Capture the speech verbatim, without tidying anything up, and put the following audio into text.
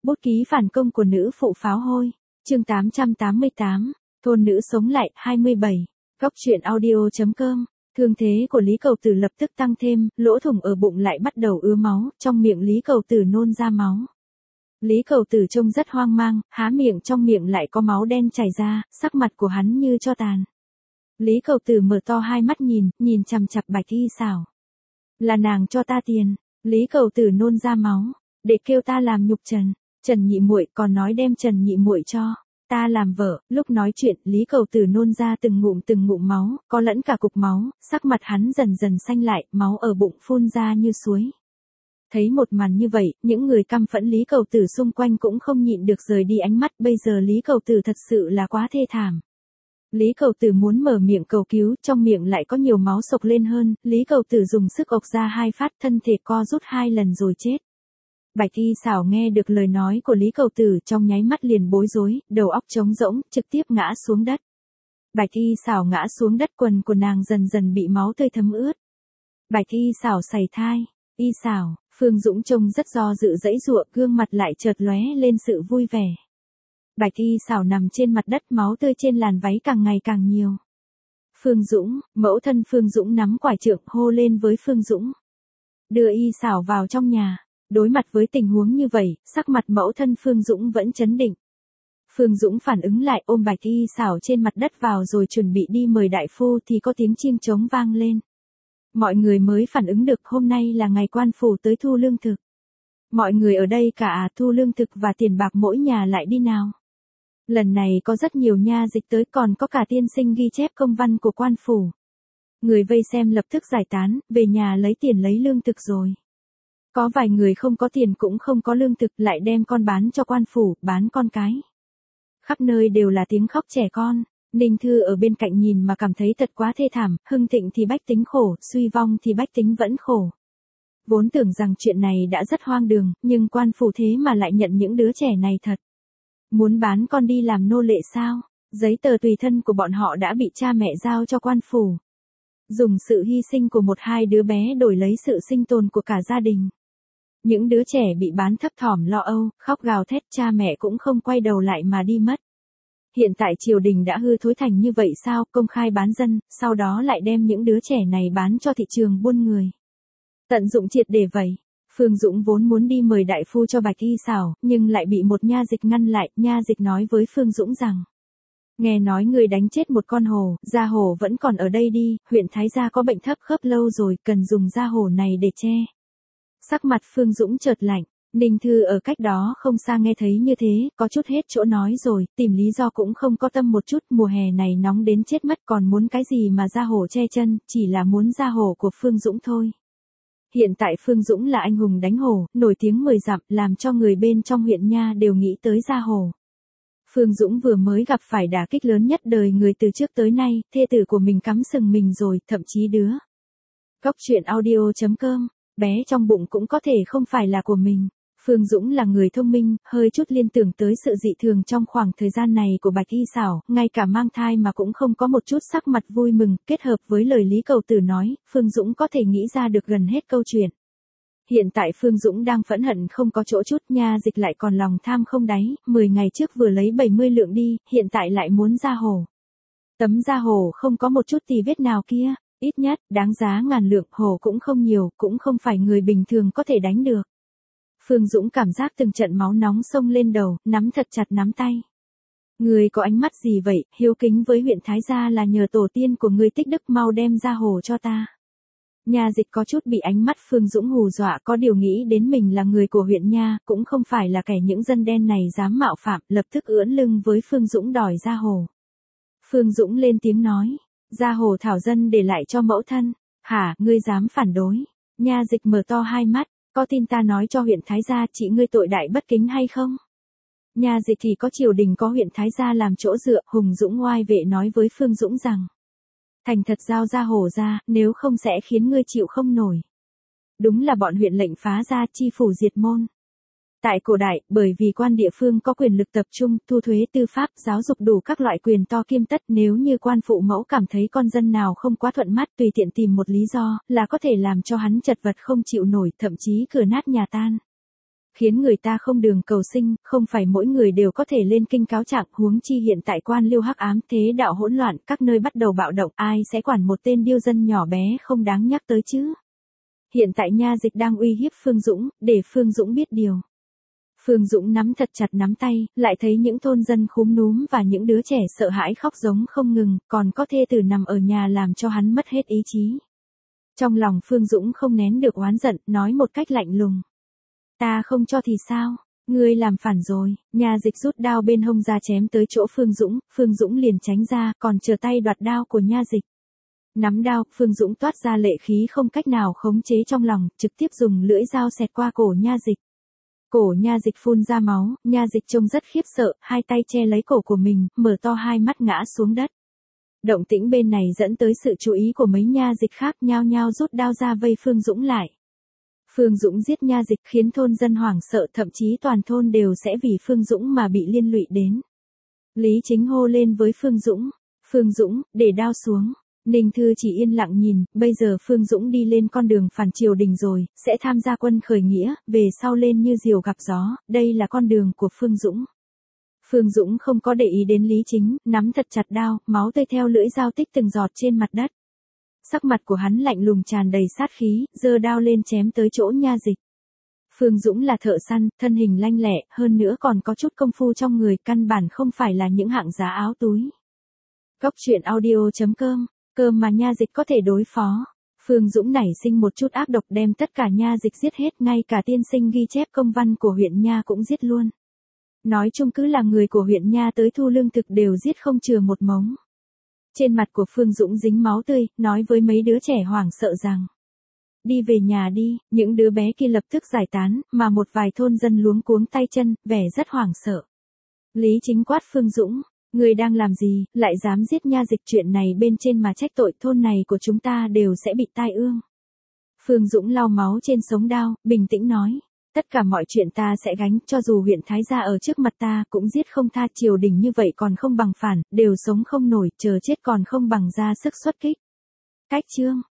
Bút ký phản công của nữ phụ pháo hôi. Chương tám trăm tám mươi tám. Thôn nữ sống lại. hai mươi bảy. Góc truyện audio.com. Thương thế của Lý Cầu Tử lập tức tăng thêm, lỗ thủng ở bụng lại bắt đầu ứa máu, trong miệng Lý Cầu Tử nôn ra máu. Lý Cầu Tử trông rất hoang mang, há miệng trong miệng lại có máu đen chảy ra, sắc mặt của hắn như tro tàn. Lý Cầu Tử mở to hai mắt nhìn, nhìn chằm chằm Bạch Y Xảo. Là nàng cho ta tiền. Lý Cầu Tử nôn ra máu, để kêu ta làm nhục Trần, Trần nhị muội, còn nói đem Trần nhị muội cho ta làm vợ. Lúc nói chuyện, Lý Cầu Tử nôn ra từng ngụm từng ngụm máu, có lẫn cả cục máu, sắc mặt hắn dần dần xanh lại, máu ở bụng phun ra như suối. Thấy một màn như vậy, những người căm phẫn Lý Cầu Tử xung quanh cũng không nhịn được rời đi ánh mắt, bây giờ Lý Cầu Tử thật sự là quá thê thảm. Lý Cầu Tử muốn mở miệng cầu cứu, trong miệng lại có nhiều máu sộc lên hơn, Lý Cầu Tử dùng sức ộc ra hai phát, thân thể co rút hai lần rồi chết. Bạch Y Xảo nghe được lời nói của Lý Cầu Tử trong nháy mắt liền bối rối, đầu óc trống rỗng, trực tiếp ngã xuống đất. Bạch Y Xảo ngã xuống đất, quần của nàng dần dần bị máu tươi thấm ướt. Bạch Y Xảo sảy thai. Y Xảo, Phương Dũng trông rất do dự dãy dụa, gương mặt lại chợt lóe lên sự vui vẻ. Bạch Y Xảo nằm trên mặt đất, máu tươi trên làn váy càng ngày càng nhiều. Phương Dũng, mẫu thân Phương Dũng nắm quải trượng hô lên với Phương Dũng. Đưa Y Xảo vào trong nhà. Đối mặt với tình huống như vậy, sắc mặt mẫu thân Phương Dũng vẫn trấn định. Phương Dũng phản ứng lại, ôm Bạch Y Xảo trên mặt đất vào rồi chuẩn bị đi mời đại phu thì có tiếng chiêng trống vang lên. Mọi người mới phản ứng được hôm nay là ngày quan phủ tới thu lương thực. Mọi người ở đây cả thu lương thực và tiền bạc mỗi nhà lại đi nào. Lần này có rất nhiều nha dịch tới, còn có cả tiên sinh ghi chép công văn của quan phủ. Người vây xem lập tức giải tán, về nhà lấy tiền lấy lương thực rồi. Có vài người không có tiền cũng không có lương thực, lại đem con bán cho quan phủ, bán con cái. Khắp nơi đều là tiếng khóc trẻ con. Ninh Thư ở bên cạnh nhìn mà cảm thấy thật quá thê thảm, hưng thịnh thì bách tính khổ, suy vong thì bách tính vẫn khổ. Vốn tưởng rằng chuyện này đã rất hoang đường, nhưng quan phủ thế mà lại nhận những đứa trẻ này thật. Muốn bán con đi làm nô lệ sao? Giấy tờ tùy thân của bọn họ đã bị cha mẹ giao cho quan phủ. Dùng sự hy sinh của một hai đứa bé đổi lấy sự sinh tồn của cả gia đình. Những đứa trẻ bị bán thấp thỏm lo âu, khóc gào thét, cha mẹ cũng không quay đầu lại mà đi mất. Hiện tại triều đình đã hư thối thành như vậy sao, công khai bán dân, sau đó lại đem những đứa trẻ này bán cho thị trường buôn người. Tận dụng triệt để vậy. Phương Dũng vốn muốn đi mời đại phu cho Bạch Y Xảo, nhưng lại bị một nha dịch ngăn lại, nha dịch nói với Phương Dũng rằng. Nghe nói người đánh chết một con hổ, da hổ vẫn còn ở đây đi, huyện Thái Gia có bệnh thấp khớp lâu rồi, cần dùng da hổ này để che. Sắc mặt Phương Dũng chợt lạnh, Ninh Thư ở cách đó không xa nghe thấy như thế, có chút hết chỗ nói rồi, tìm lý do cũng không có tâm một chút, mùa hè này nóng đến chết mất, còn muốn cái gì mà da hổ che chân, chỉ là muốn da hổ của Phương Dũng thôi. Hiện tại Phương Dũng là anh hùng đánh hổ, nổi tiếng mười dặm, làm cho người bên trong huyện nha đều nghĩ tới da hổ. Phương Dũng vừa mới gặp phải đả kích lớn nhất đời người từ trước tới nay, thê tử của mình cắm sừng mình rồi, thậm chí đứa. Góc truyện audio.com. Bé trong bụng cũng có thể không phải là của mình. Phương Dũng là người thông minh, hơi chút liên tưởng tới sự dị thường trong khoảng thời gian này của Bạch Y Xảo, ngay cả mang thai mà cũng không có một chút sắc mặt vui mừng, kết hợp với lời Lý Cầu Tử nói, Phương Dũng có thể nghĩ ra được gần hết câu chuyện. Hiện tại Phương Dũng đang phẫn hận không có chỗ chút, nha dịch lại còn lòng tham không đáy, mười ngày trước vừa lấy bảy mươi lượng đi, hiện tại lại muốn da hổ. Tấm da hổ không có một chút tì vết nào kia. Ít nhất, đáng giá ngàn lượng, hổ cũng không nhiều, cũng không phải người bình thường có thể đánh được. Phương Dũng cảm giác từng trận máu nóng xông lên đầu, nắm thật chặt nắm tay. Người có ánh mắt gì vậy, hiếu kính với huyện Thái Gia là nhờ tổ tiên của người tích đức, mau đem ra hổ cho ta. Nhà dịch có chút bị ánh mắt Phương Dũng hù dọa, có điều nghĩ đến mình là người của huyện nha, cũng không phải là kẻ những dân đen này dám mạo phạm, lập tức ưỡn lưng với Phương Dũng đòi ra hổ. Phương Dũng lên tiếng nói. Da hổ thảo dân để lại cho mẫu thân. Hả, ngươi dám phản đối? Nha dịch mở to hai mắt, có tin ta nói cho huyện Thái Gia chị ngươi tội đại bất kính hay không? Nha dịch thì có triều đình có huyện Thái Gia làm chỗ dựa, Hùng Dũng oai vệ nói với Phương Dũng rằng. Thành thật giao da hổ ra, nếu không sẽ khiến ngươi chịu không nổi. Đúng là bọn huyện lệnh phá ra chi phủ diệt môn. Tại cổ đại, bởi vì quan địa phương có quyền lực tập trung, thu thuế tư pháp, giáo dục đủ các loại quyền to kiêm tất, nếu như quan phụ mẫu cảm thấy con dân nào không quá thuận mắt, tùy tiện tìm một lý do, là có thể làm cho hắn chật vật không chịu nổi, thậm chí cửa nát nhà tan. khiến người ta không đường cầu sinh, không phải mỗi người đều có thể lên kinh cáo trạng, huống chi hiện tại quan liêu hắc ám thế đạo hỗn loạn, các nơi bắt đầu bạo động, ai sẽ quản một tên điêu dân nhỏ bé không đáng nhắc tới chứ. Hiện tại Nha Dịch đang uy hiếp Phương Dũng, để Phương Dũng biết điều. Phương Dũng nắm thật chặt nắm tay, lại thấy những thôn dân khúm núm và những đứa trẻ sợ hãi khóc giống không ngừng, còn có thê tử nằm ở nhà làm cho hắn mất hết ý chí. Trong lòng Phương Dũng không nén được oán giận, nói một cách lạnh lùng. Ta không cho thì sao? Ngươi làm phản rồi. Nha Dịch rút đao bên hông ra chém tới chỗ Phương Dũng, Phương Dũng liền tránh ra, còn chờ tay đoạt đao của Nha Dịch. Nắm đao, Phương Dũng toát ra lệ khí không cách nào khống chế trong lòng, trực tiếp dùng lưỡi dao xẹt qua cổ Nha Dịch. Cổ Nha Dịch phun ra máu, Nha Dịch trông rất khiếp sợ, hai tay che lấy cổ của mình, mở to hai mắt ngã xuống đất. Động tĩnh bên này dẫn tới sự chú ý của mấy Nha Dịch khác, nhao nhao rút đao ra vây Phương Dũng lại. Phương Dũng giết Nha Dịch khiến thôn dân hoảng sợ, thậm chí toàn thôn đều sẽ vì Phương Dũng mà bị liên lụy đến. Lý Chính hô lên với Phương Dũng, Phương Dũng, để đao xuống. Ninh Thư chỉ yên lặng nhìn, bây giờ Phương Dũng đi lên con đường phản triều đình rồi, sẽ tham gia quân khởi nghĩa, về sau lên như diều gặp gió, đây là con đường của Phương Dũng. Phương Dũng không có để ý đến Lý Chính, nắm thật chặt đao, máu tươi theo lưỡi dao tích từng giọt trên mặt đất. Sắc mặt của hắn lạnh lùng tràn đầy sát khí, giơ đao lên chém tới chỗ Nha Dịch. Phương Dũng là thợ săn, thân hình lanh lẹ, hơn nữa còn có chút công phu trong người, căn bản không phải là những hạng giá áo túi. Góc truyện audio chấm com, cơm mà Nha Dịch có thể đối phó. Phương Dũng nảy sinh một chút ác độc đem tất cả Nha Dịch giết hết, ngay cả tiên sinh ghi chép công văn của huyện Nha cũng giết luôn. Nói chung cứ là người của huyện Nha tới thu lương thực đều giết không chừa một mống. Trên mặt của Phương Dũng dính máu tươi, nói với mấy đứa trẻ hoảng sợ rằng. Đi về nhà đi, những đứa bé kia lập tức giải tán, mà một vài thôn dân luống cuống tay chân, vẻ rất hoảng sợ. Lý Chính quát Phương Dũng, người đang làm gì, lại dám giết Nha Dịch, chuyện này bên trên mà trách tội, thôn này của chúng ta đều sẽ bị tai ương. Phương Dũng lau máu trên sống đao, bình tĩnh nói. Tất cả mọi chuyện ta sẽ gánh, cho dù huyện Thái gia ở trước mặt ta cũng giết không tha, triều đình như vậy còn không bằng phản, đều sống không nổi, chờ chết còn không bằng ra sức xuất kích. Cách chương